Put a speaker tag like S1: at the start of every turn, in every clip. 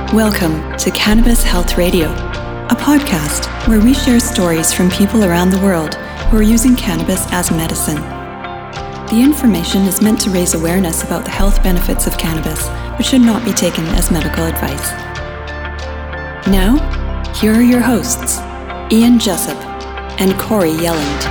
S1: Welcome to Cannabis Health Radio, a podcast where we share stories from people around the world who are using cannabis as medicine. The information is meant to raise awareness about the health benefits of cannabis, but should not be taken as medical advice. Now, here are your hosts, Ian Jessup and Corey Yelland.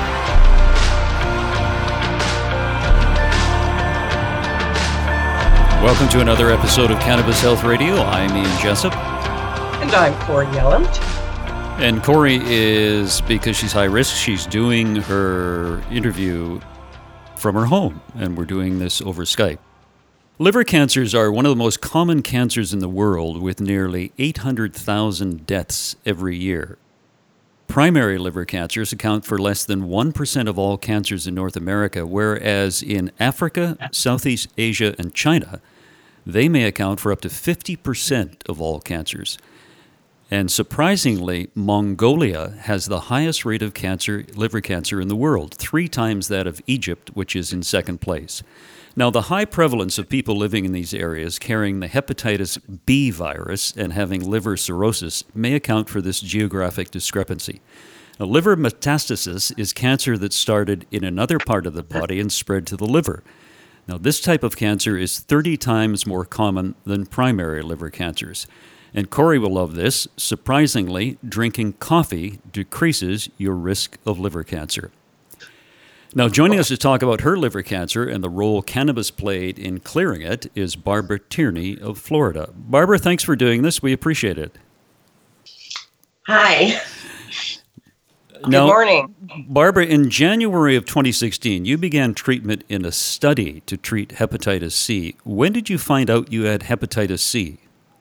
S2: Welcome to another episode of Cannabis Health Radio. I'm Ian Jessup.
S3: And I'm Corey Yelland.
S2: And Corey is, because she's high risk, she's doing her interview from her home, and we're doing this over Skype. Liver cancers are one of the most common cancers in the world, with nearly 800,000 deaths every year. Primary liver cancers account for less than 1% of all cancers in North America, whereas in Africa, Southeast Asia, and China, they may account for up to 50% of all cancers. And surprisingly, Mongolia has the highest rate of liver cancer in the world, 3 times that of Egypt, which is in second place. Now, the high prevalence of people living in these areas carrying the hepatitis B virus and having liver cirrhosis may account for this geographic discrepancy. Now, liver metastasis is cancer that started in another part of the body and spread to the liver. Now, this type of cancer is 30 times more common than primary liver cancers. And Corey will love this. Surprisingly, drinking coffee decreases your risk of liver cancer. Now, joining us to talk about her liver cancer and the role cannabis played in clearing it is Barbara Tierney of Florida. Barbara, thanks for doing this. We appreciate it.
S3: Hi.
S2: Now,
S3: good morning.
S2: Barbara, in January of 2016, you began treatment in a study to treat hepatitis C. When did you find out you had hepatitis C?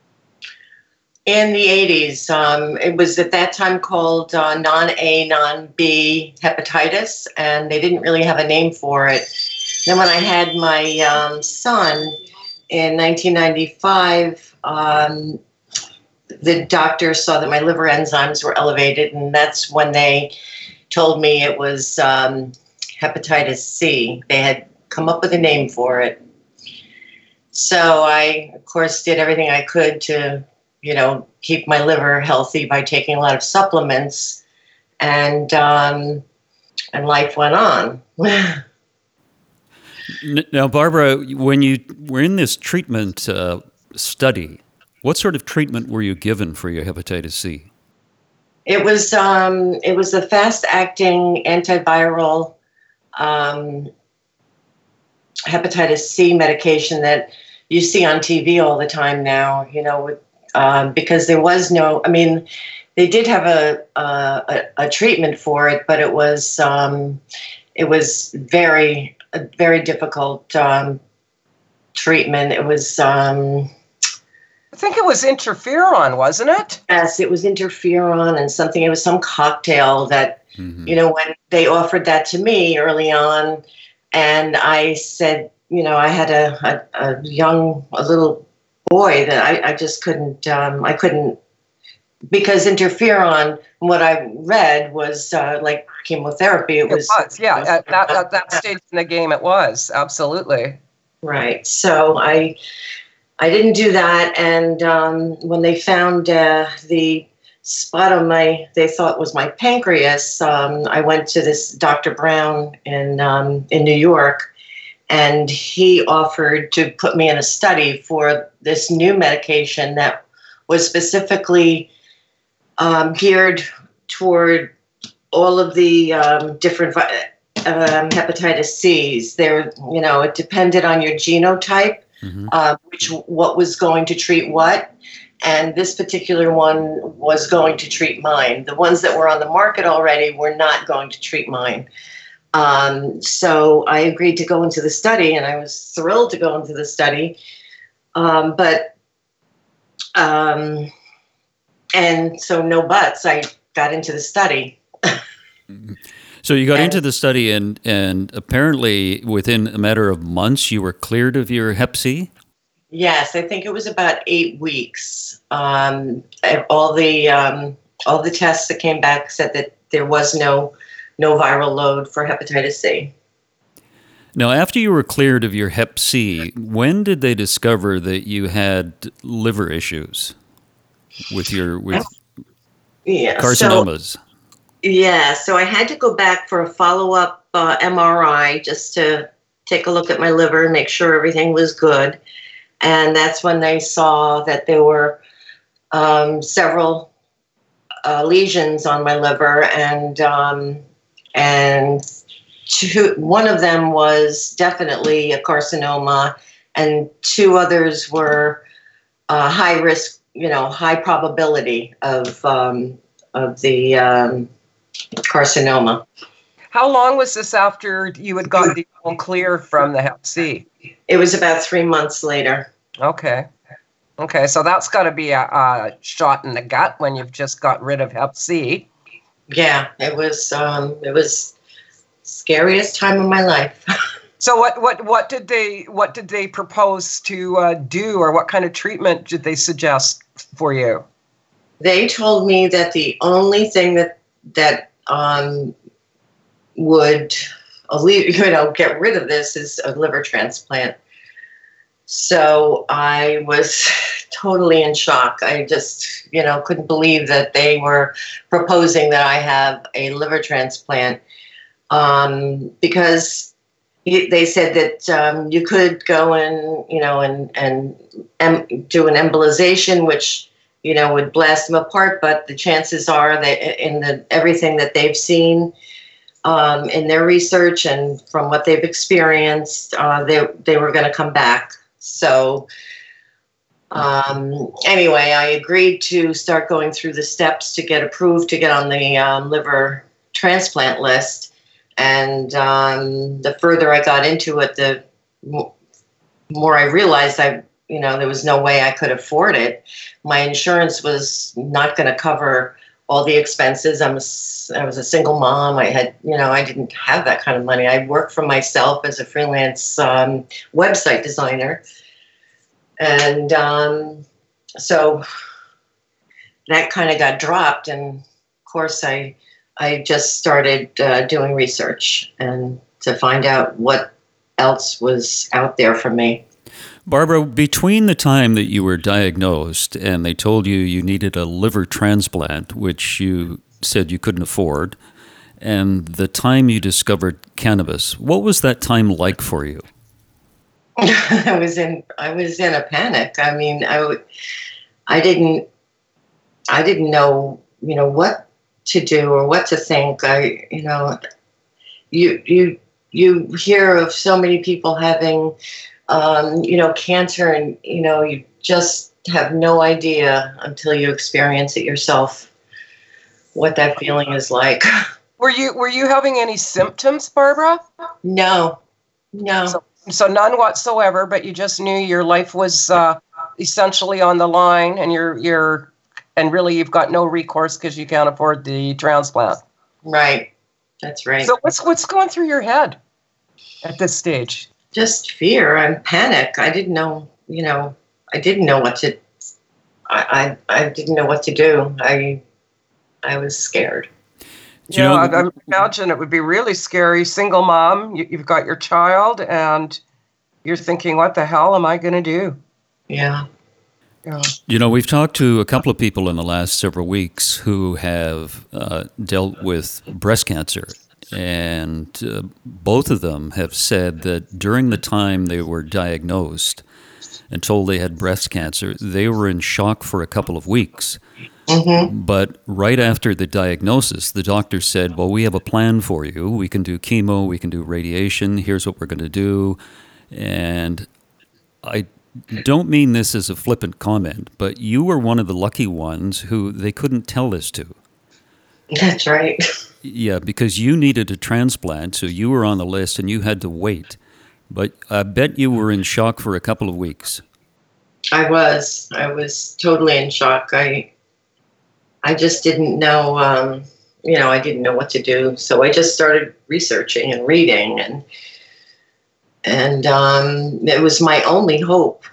S3: In the 80s, it was at that time called non-A, non-B hepatitis, and they didn't really have a name for it. Then when I had my son in 1995, the doctor saw that my liver enzymes were elevated, and that's when they told me it was hepatitis C. They had come up with a name for it. So I, of course, did everything I could to, keep my liver healthy by taking a lot of supplements, and life went on.
S2: Now, Barbara, when you were in this treatment study, what sort of treatment were you given for your hepatitis C?
S3: It was a fast-acting antiviral hepatitis C medication that you see on TV all the time now. Because there was no. I mean, they did have a treatment for it, but it was very very difficult treatment. It was.
S4: I think it was interferon, wasn't it?
S3: Yes, it was interferon and something. It was some cocktail that, when they offered that to me early on, and I said, I had a little boy that I just couldn't, I couldn't, because interferon, what I read was like chemotherapy. It was,
S4: yeah. At that stage in the game, it was, absolutely.
S3: Right. So I didn't do that, and when they found the spot on they thought was my pancreas, I went to this Dr. Brown in New York, and he offered to put me in a study for this new medication that was specifically geared toward all of the different hepatitis C's. It depended on your genotype. What was going to treat what, and this particular one was going to treat mine. The ones that were on the market already were not going to treat mine. So I agreed to go into the study, and I was thrilled to go into the study. And so no buts. I got into the study.
S2: So you got into the study, and apparently within a matter of months, you were cleared of your Hep C?
S3: Yes, I think it was about 8 weeks. All the tests that came back said that there was no viral load for hepatitis C.
S2: Now, after you were cleared of your Hep C, when did they discover that you had liver issues? with
S3: Yeah.
S2: carcinomas?
S3: So I had to go back for a follow-up MRI just to take a look at my liver and make sure everything was good. And that's when they saw that there were several lesions on my liver, and one of them was definitely a carcinoma, and two others were high risk, high probability of the carcinoma.
S4: How long was this after you had got the all clear from the Hep C?
S3: It was about 3 months later.
S4: Okay, so that's got to be a shot in the gut when you've just got rid of Hep C.
S3: Yeah, it was scariest time of my life.
S4: So what did they propose to do, or what kind of treatment did they suggest for you?
S3: They told me that the only thing that would get rid of this is a liver transplant. So I was totally in shock. I just couldn't believe that they were proposing that I have a liver transplant, because they said that you could go and do an embolization, which would blast them apart. But the chances are that in everything that they've seen in their research and from what they've experienced, they were going to come back. So anyway, I agreed to start going through the steps to get approved to get on the liver transplant list. And the further I got into it, the more I realized there was no way I could afford it. My insurance was not going to cover all the expenses. I was a single mom. I had, I didn't have that kind of money. I worked for myself as a freelance website designer. And so that kind of got dropped. And of course, I just started doing research and to find out what else was out there for me.
S2: Barbara, between the time that you were diagnosed and they told you needed a liver transplant, which you said you couldn't afford, and the time you discovered cannabis, what was that time like for you?
S3: I was in a panic. I mean, I didn't know, what to do or what to think. You hear of so many people having cancer, and you just have no idea until you experience it yourself what that feeling is like.
S4: Were you having any symptoms, Barbara?
S3: No.
S4: So none whatsoever, but you just knew your life was essentially on the line, and and really you've got no recourse because you can't afford the transplant. Right.
S3: That's right.
S4: So what's going through your head at this stage?
S3: Just fear and panic. I didn't know, I didn't know what to, I didn't know what to do. I was scared.
S4: I imagine it would be really scary. Single mom, you've got your child, and you're thinking, what the hell am I going to do?
S3: Yeah.
S2: We've talked to a couple of people in the last several weeks who have dealt with breast cancer. And both of them have said that during the time they were diagnosed and told they had breast cancer, they were in shock for a couple of weeks. Mm-hmm. But right after the diagnosis, the doctor said, well, we have a plan for you. We can do chemo, we can do radiation. Here's what we're going to do. And I don't mean this as a flippant comment, but you were one of the lucky ones who they couldn't tell this to.
S3: That's right.
S2: Yeah, because you needed a transplant, so you were on the list and you had to wait. But I bet you were in shock for a couple of weeks.
S3: I was totally in shock. I just didn't know, I didn't know what to do. So I just started researching and reading, and it was my only hope,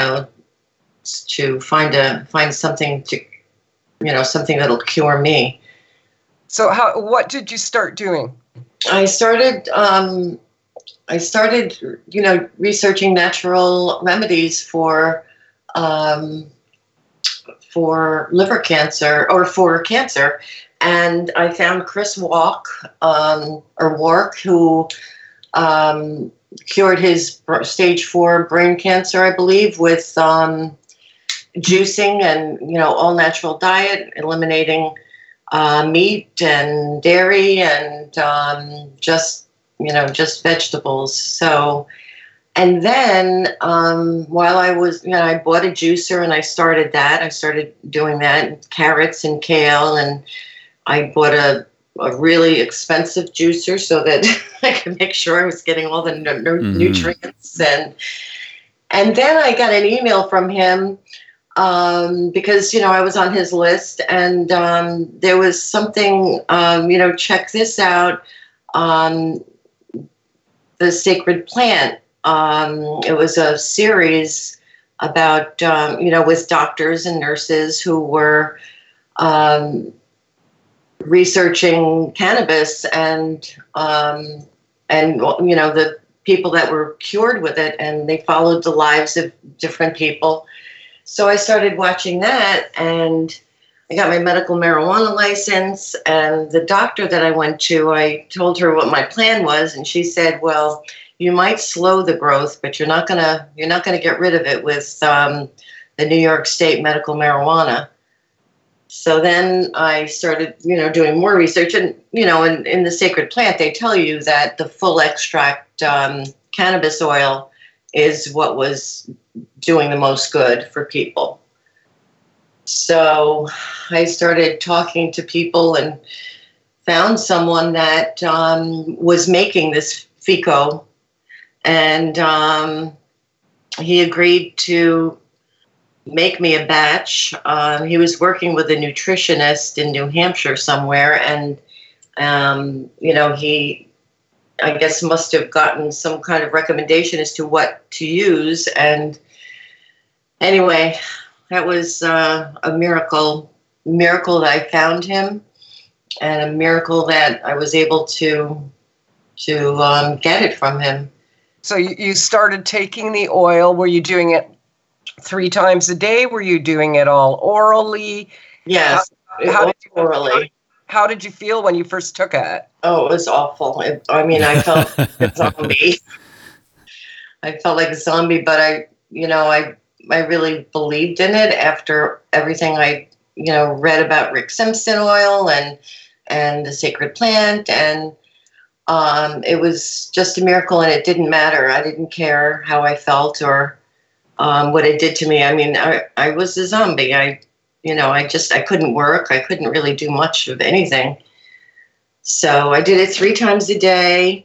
S3: to find something to, something that'll cure me.
S4: So what did you start doing?
S3: I started, researching natural remedies for for liver cancer or for cancer. And I found Chris Walk, who cured his stage 4 brain cancer, I believe, with juicing and, all natural diet, eliminating meat and dairy and just vegetables. So, and then while I was, I bought a juicer and I started that. I started doing that, carrots and kale, and I bought a really expensive juicer so that I could make sure I was getting all the nutrients. And then I got an email from him because, I was on his list, and there was something, check this out, The Sacred Plant. It was a series about, with doctors and nurses who were researching cannabis and the people that were cured with it, and they followed the lives of different people. So I started watching that, and I got my medical marijuana license, and the doctor that I went to, I told her what my plan was, and she said, well, you might slow the growth, but you're not gonna get rid of it with the New York State medical marijuana. So then I started, doing more research, and in the Sacred Plant, they tell you that the full extract cannabis oil is what was doing the most good for people. So I started talking to people and found someone that was making this FICO. And he agreed to make me a batch. He was working with a nutritionist in New Hampshire somewhere. And, he, I guess, must have gotten some kind of recommendation as to what to use. And anyway, that was a miracle that I found him, and a miracle that I was able to get it from him.
S4: So you started taking the oil. Were you doing it 3 times a day? Were you doing it all orally?
S3: Yes, orally.
S4: How did you feel when you first took it?
S3: Oh, it was awful. I felt like a zombie. I felt like a zombie, but I really believed in it after everything I, read about Rick Simpson oil and the Sacred Plant, and it was just a miracle, and it didn't matter. I didn't care how I felt or what it did to me. I was a zombie. I couldn't work. I couldn't really do much of anything. So I did it 3 times a day.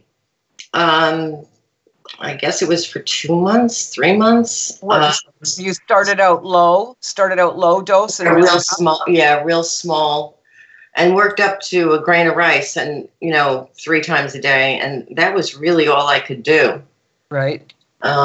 S3: I guess it was for 2 months, 3 months.
S4: You started out low dose, and
S3: real small, and worked up to a grain of rice, and 3 times a day, and that was really all I could do.
S4: Right.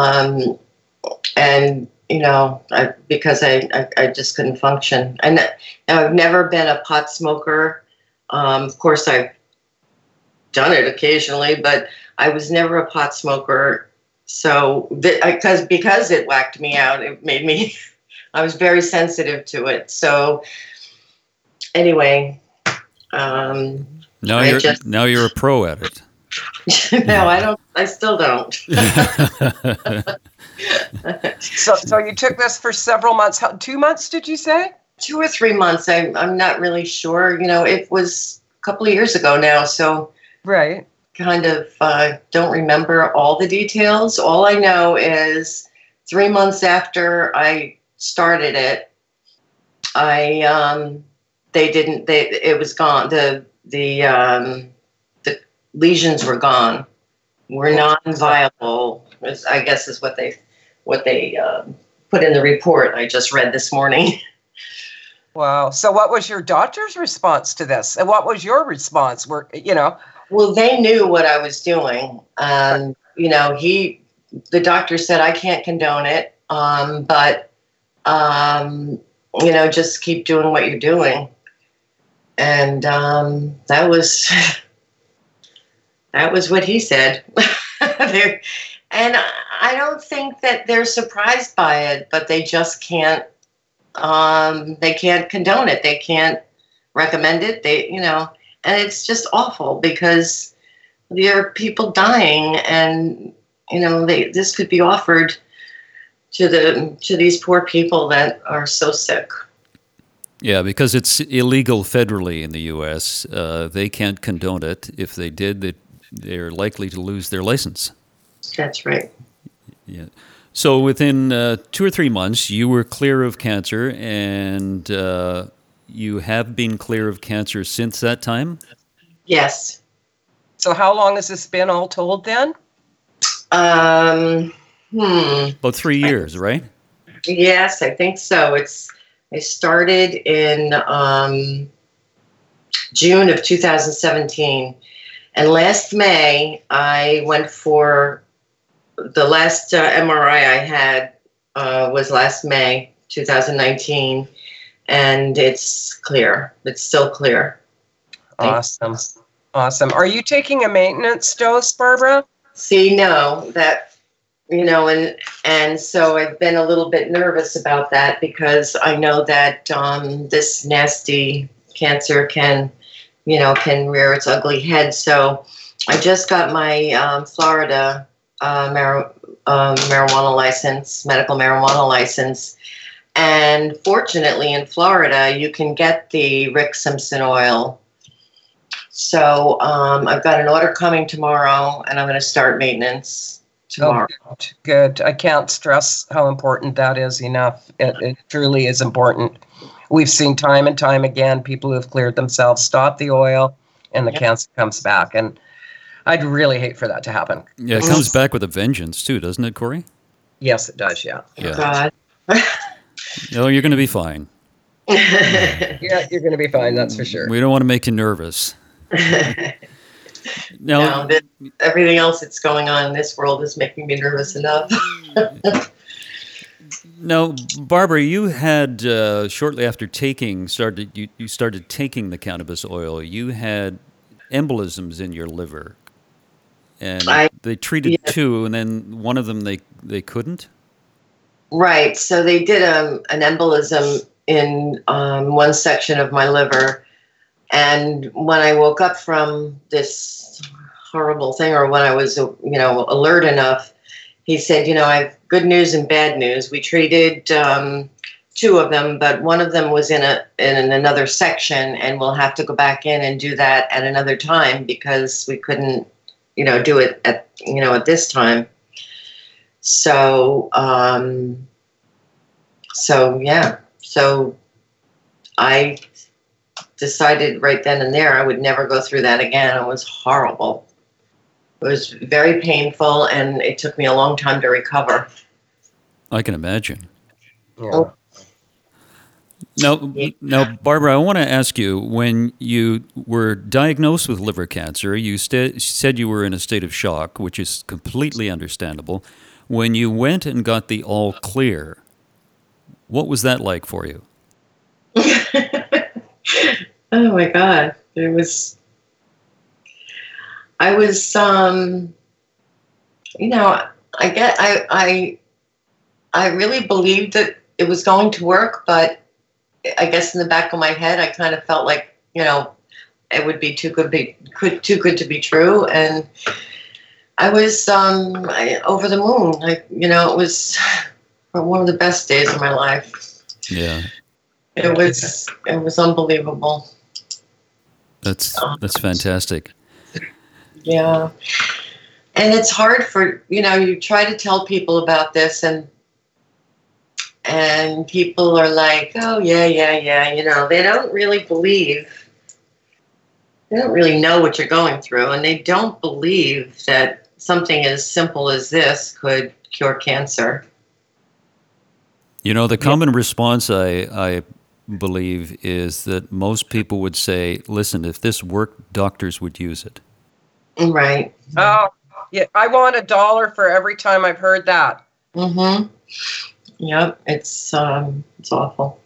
S3: Because I just couldn't function, and I've never been a pot smoker. Of course, I've done it occasionally, but I was never a pot smoker. So because it whacked me out, it made me, I was very sensitive to it. So anyway,
S2: now you're a pro at it.
S3: No, I don't. I still don't.
S4: So you took this for several months. 2 months, did you say? 2
S3: or 3 months. I'm not really sure. It was a couple of years ago now, so
S4: right.
S3: Kind of don't remember all the details. All I know is 3 months after I started it, it was gone. The lesions were gone. Were non-viable. I guess is what they put in the report I just read this morning.
S4: Wow. So what was your doctor's response to this? And what was your response?
S3: Well, they knew what I was doing. The doctor said, I can't condone it, but just keep doing what you're doing. And that was what he said. And I don't think that they're surprised by it, but they just can't They can't condone it. They can't recommend it. And it's just awful because there are people dying, and this could be offered to these poor people that are so sick.
S2: Yeah, because it's illegal federally in the U.S. They can't condone it. If they did, they're likely to lose their license.
S3: That's right.
S2: Yeah. So within 2 or 3 months, you were clear of cancer, and you have been clear of cancer since that time?
S3: Yes.
S4: So how long has this been all told then?
S2: About 3 years, right?
S3: Yes, I think so. I started in June of 2017. And last May, I went for the last MRI I had was last May 2019. And it's clear. It's still clear.
S4: Awesome. Are you taking a maintenance dose, Barbara?
S3: See, no, and so I've been a little bit nervous about that because I know that this nasty cancer can rear its ugly head. So I just got my Florida marijuana license, medical marijuana license. And fortunately in Florida, you can get the Rick Simpson oil. So I've got an order coming tomorrow, and I'm going to start maintenance tomorrow.
S4: Oh, good. I can't stress how important that is enough. It truly is important. We've seen time and time again people who have cleared themselves stop the oil, and the cancer comes back. And I'd really hate for that to happen.
S2: Yeah, it comes back with a vengeance too, doesn't it, Corey?
S4: Yes, it does, yeah.
S3: God.
S2: No, you're going to be fine.
S4: Yeah, you're going to be fine, that's for sure.
S2: We don't want to make you nervous.
S3: No, everything else that's going on in this world is making me nervous enough.
S2: Now, Barbara, you had shortly after you started taking the cannabis oil. You had embolisms in your liver, and they treated 2, and then one of them they couldn't.
S3: Right. So they did an embolism in one section of my liver. And when I woke up from this horrible thing, or when I was, alert enough, he said, I have good news and bad news. We treated 2 of them, but one of them was in another section, and we'll have to go back in and do that at another time because we couldn't, do it at this time. So, So I decided right then and there I would never go through that again. It was horrible. It was very painful, and it took me a long time to recover.
S2: I can imagine.
S4: Yeah.
S2: Now, Barbara, I want to ask you, when you were diagnosed with liver cancer, you said you were in a state of shock, which is completely understandable. When you went and got the all clear, what was that like for you?
S3: Oh my God. I really believed that it was going to work, but I guess in the back of my head, I kind of felt like, it would be too good to be true. And I was over the moon. It was one of the best days of my life.
S2: Yeah.
S3: It was unbelievable.
S2: That's fantastic.
S3: Yeah. And it's hard for, you try to tell people about this, and people are like, oh, yeah. They don't really believe. They don't really know what you're going through, and they don't believe that something as simple as this could cure cancer.
S2: The common response, I believe, is that most people would say, listen, if this worked, doctors would use it.
S3: Right.
S4: Oh, yeah. I want $1 for every time I've heard that.
S3: Mm-hmm. Yep. It's awful.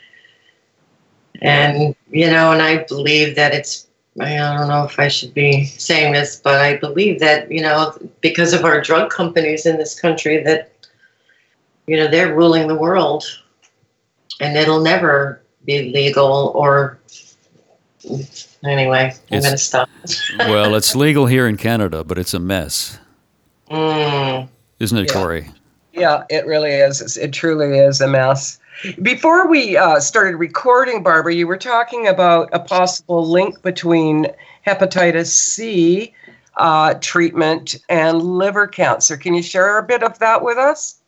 S3: And, and I believe that I don't know if I should be saying this, but I believe that, because of our drug companies in this country, that, they're ruling the world. it'll never be legal. Or anyway, I'm going to stop.
S2: Well, it's legal here in Canada, but it's a mess, isn't it, Corey?
S4: Yeah, it really is. It truly is a mess. Before we started recording, Barbara, you were talking about a possible link between hepatitis C treatment and liver cancer. Can you share a bit of that with us?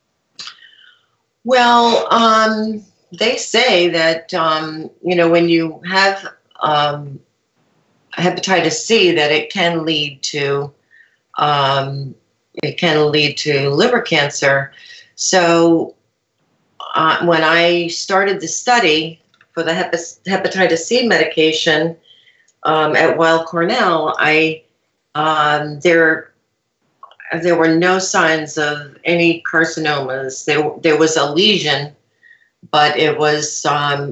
S3: Well, they say that, when you have hepatitis C, that it can lead to liver cancer. So when I started the study for the hepatitis C medication at Weill Cornell, there were no signs of any carcinomas. There was a lesion, but it was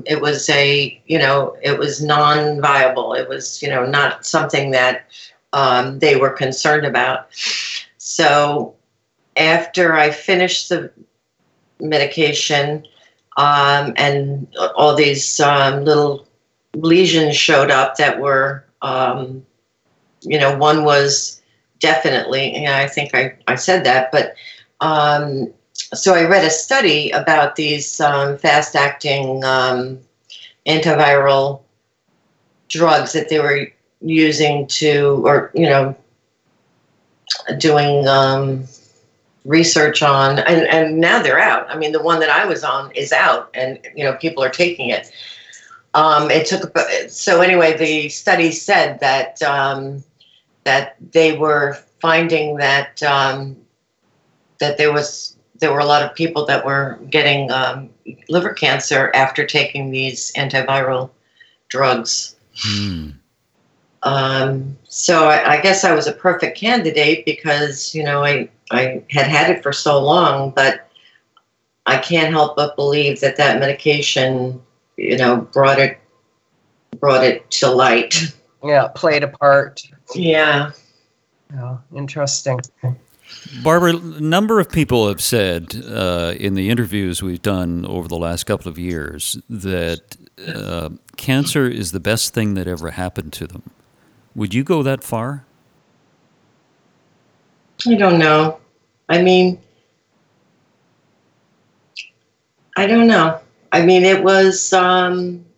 S3: non-viable. It was not something that they were concerned about. So after I finished the medication, and all these little lesions showed up that were, one was definitely, I think I said that, but so I read a study about these fast-acting antiviral drugs that they were using doing research on, and now they're out. I mean, the one that I was on is out, and people are taking it. So anyway, the study said that that they were finding that that there were a lot of people that were getting liver cancer after taking these antiviral drugs. So I guess I was a perfect candidate because, I had it for so long, but I can't help but believe that medication, brought it to light.
S4: Yeah, played a part.
S3: Yeah.
S4: Oh, interesting.
S2: Barbara, a number of people have said in the interviews we've done over the last couple of years that cancer is the best thing that ever happened to them. Would you go that far?
S3: I don't know. I mean, I don't know. I mean, it was, I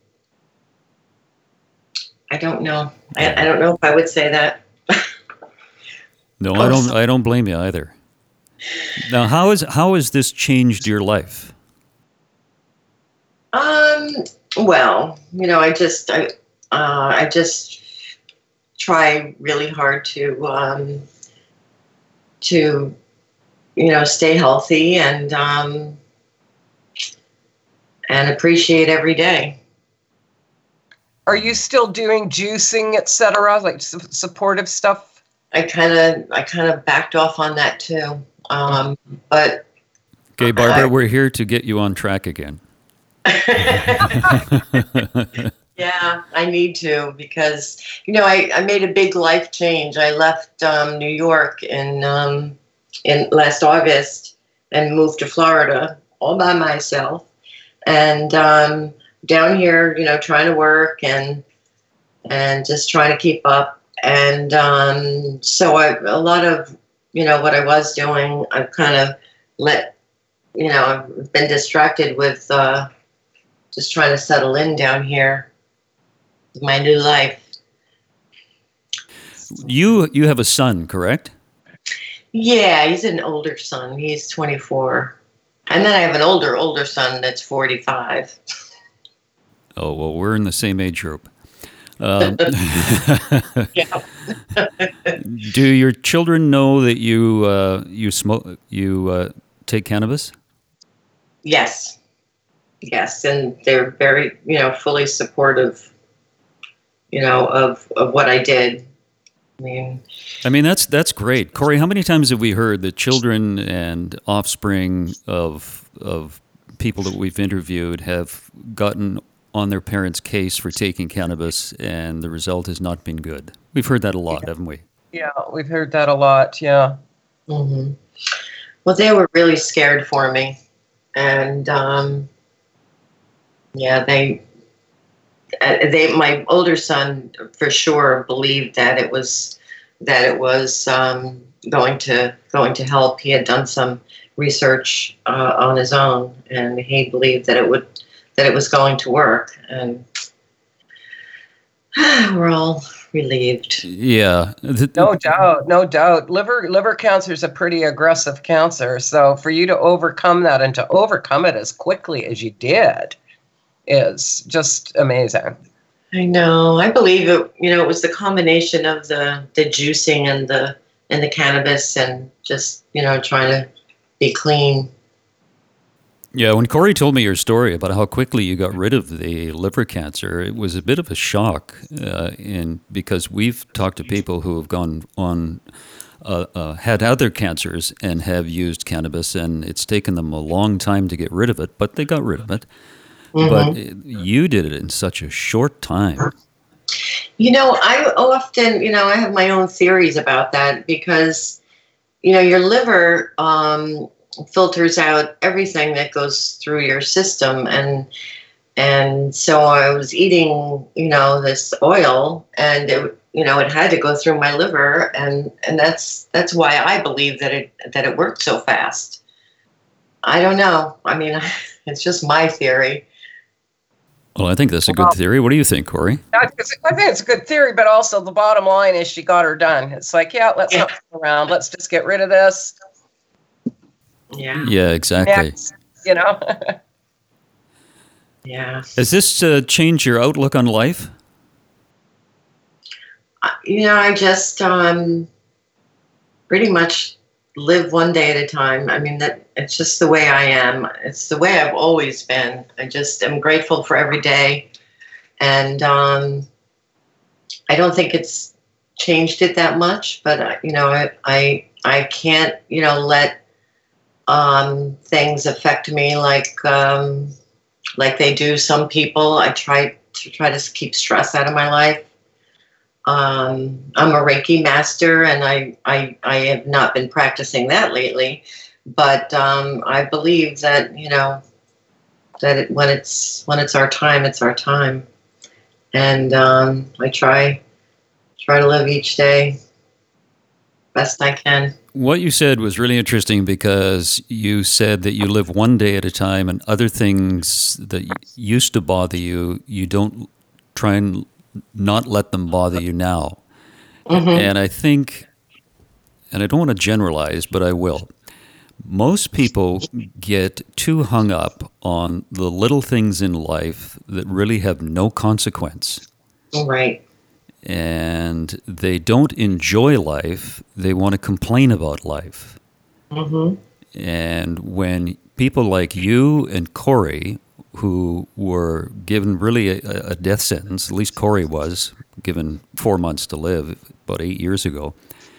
S3: don't know. I don't know if I would say that.
S2: No, I don't blame you either. Now, how has this changed your life?
S3: Well, I just try really hard to stay healthy and appreciate every day.
S4: Are you still doing juicing, etc., like supportive stuff?
S3: I kind of backed off on that too. But
S2: okay, Barbara, we're here to get you on track again.
S3: Yeah, I need to because I made a big life change. I left New York in last August and moved to Florida all by myself, and down here, trying to work and just trying to keep up. And so a lot of what I was doing, I've kind of I've been distracted with just trying to settle in down here with my new life.
S2: You have a son, correct?
S3: Yeah, he's an older son. He's 24. And then I have an older son that's 45.
S2: Oh, well, we're in the same age group.
S3: Yeah.
S2: Do your children know that you smoke? You take cannabis?
S3: Yes, and they're very fully supportive. Of what I did.
S2: I mean that's great, Corey. How many times have we heard that children and offspring of people that we've interviewed have gotten on their parents' case for taking cannabis, and the result has not been good? We've heard that a lot, haven't we?
S4: Yeah, we've heard that a lot, yeah.
S3: Mm-hmm. Well, they were really scared for me. And, Yeah, my older son for sure believed that it was going to help. He had done some research on his own, and he believed that it was going to work, and we're all relieved.
S2: Yeah.
S4: No doubt. Liver cancer is a pretty aggressive cancer. So for you to overcome that and to overcome it as quickly as you did is just amazing.
S3: I know. I believe it. It was the combination of the juicing and the cannabis, and just trying to be clean.
S2: Yeah, when Corey told me your story about how quickly you got rid of the liver cancer, it was a bit of a shock, because we've talked to people who have gone on, had other cancers and have used cannabis, and it's taken them a long time to get rid of it, but they got rid of it. Mm-hmm. But you did it in such a short time.
S3: I often, I have my own theories about that, because, your liver filters out everything that goes through your system, and so I was eating this oil, and it had to go through my liver, and that's why I believe that it worked so fast. I don't know. I mean, it's just my theory.
S2: Well, I think that's a good theory. What do you think, Corey?
S4: I think it's a good theory, but also the bottom line is she got her done. It's like, let's not fool around. Let's just get rid of this.
S3: Yeah.
S2: Yeah, exactly.
S4: Next,
S3: Yeah.
S2: Has this changed your outlook on life?
S3: I just pretty much live one day at a time. I mean, that it's just the way I am. It's the way I've always been. I just am grateful for every day, and I don't think it's changed it that much. But I can't let things affect me like they do some people. I try to keep stress out of my life. I'm a Reiki master, and I have not been practicing that lately, but I believe that when it's our time, it's our time, and I try to live each day best I can.
S2: What you said was really interesting, because you said that you live one day at a time, and other things that used to bother you, you don't try and not let them bother you now. Mm-hmm. And I think, and I don't want to generalize, but I will, most people get too hung up on the little things in life that really have no consequence.
S3: Right.
S2: And they don't enjoy life. They want to complain about life. Mm-hmm. And when people like you and Corey, who were given really a death sentence, at least Corey was given 4 months to live about 8 years ago,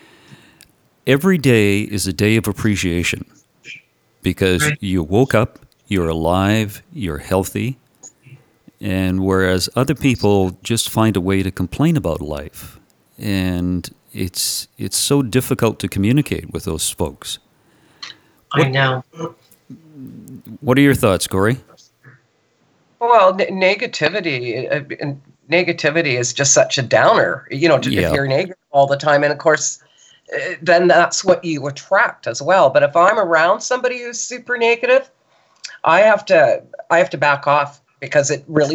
S2: every day is a day of appreciation, because you woke up, you're alive, you're healthy. And whereas other people just find a way to complain about life, and it's so difficult to communicate with those folks.
S3: I know.
S4: What
S2: are your thoughts, Corey?
S4: Well, negativity is just such a downer, if you're negative all the time. And of course, then that's what you attract as well. But if I'm around somebody who's super negative, I have to back off, because it really,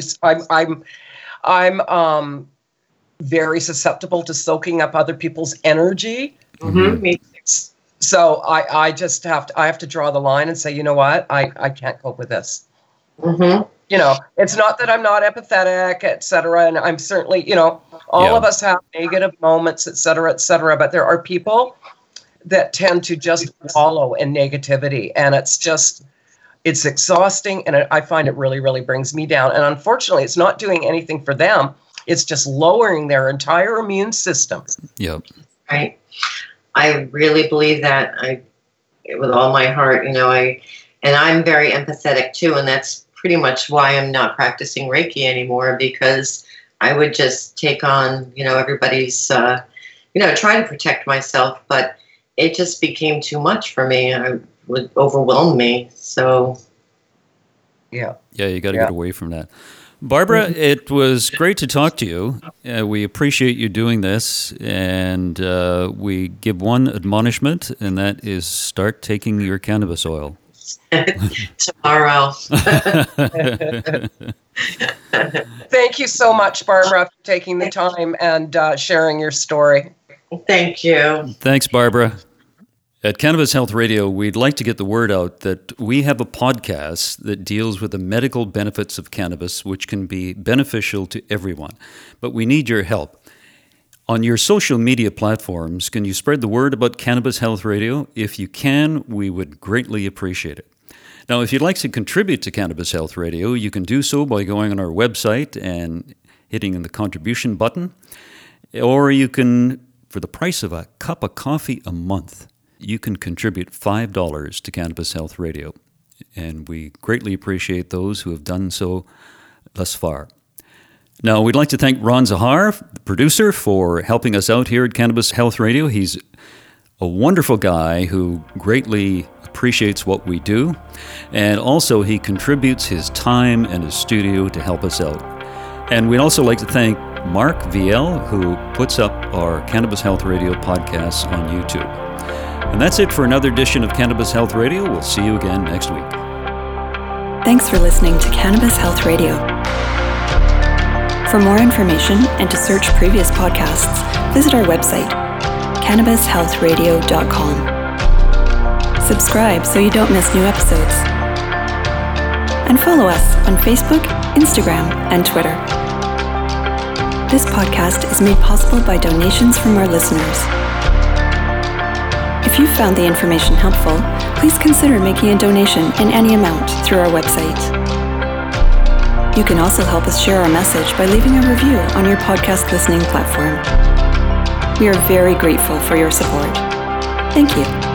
S4: I'm very susceptible to soaking up other people's energy.
S3: Mm-hmm.
S4: So I just have to draw the line and say, you know what, I can't cope with this.
S3: Mm-hmm.
S4: It's not that I'm not empathetic, et cetera. And I'm certainly, all of us have negative moments, et cetera, but there are people that tend to just wallow in negativity. And it's exhausting. And I find it really, really brings me down. And unfortunately, it's not doing anything for them. It's just lowering their entire immune system.
S2: Yep.
S3: Right. I really believe that. With all my heart, and I'm very empathetic too. And that's pretty much why I'm not practicing Reiki anymore, because I would just take on, everybody's, try to protect myself, but it just became too much for me. It would overwhelm me. So,
S4: Yeah.
S2: Yeah, you got to get away from that. Barbara, it was great to talk to you. We appreciate you doing this, and we give one admonishment, and that is start taking your cannabis oil.
S3: Tomorrow.
S4: Thank you so much, Barbara, for taking the time and sharing your story.
S3: Thank you.
S2: Thanks, Barbara. At Cannabis Health Radio, we'd like to get the word out that we have a podcast that deals with the medical benefits of cannabis, which can be beneficial to everyone. But we need your help. On your social media platforms, can you spread the word about Cannabis Health Radio? If you can, we would greatly appreciate it. Now, if you'd like to contribute to Cannabis Health Radio, you can do so by going on our website and hitting the contribution button. Or you can, for the price of a cup of coffee a month, you can contribute $5 to Cannabis Health Radio. And we greatly appreciate those who have done so thus far. Now, we'd like to thank Ron Zahar, the producer, for helping us out here at Cannabis Health Radio. He's a wonderful guy who greatly appreciates what we do. And also, he contributes his time and his studio to help us out. And we'd also like to thank Mark VL, who puts up our Cannabis Health Radio podcasts on YouTube. And that's it for another edition of Cannabis Health Radio. We'll see you again next week.
S1: Thanks for listening to Cannabis Health Radio. For more information and to search previous podcasts, visit our website, cannabishealthradio.com. Subscribe so you don't miss new episodes. And follow us on Facebook, Instagram, and Twitter. This podcast is made possible by donations from our listeners. If you found the information helpful, please consider making a donation in any amount through our website. You can also help us share our message by leaving a review on your podcast listening platform. We are very grateful for your support. Thank you.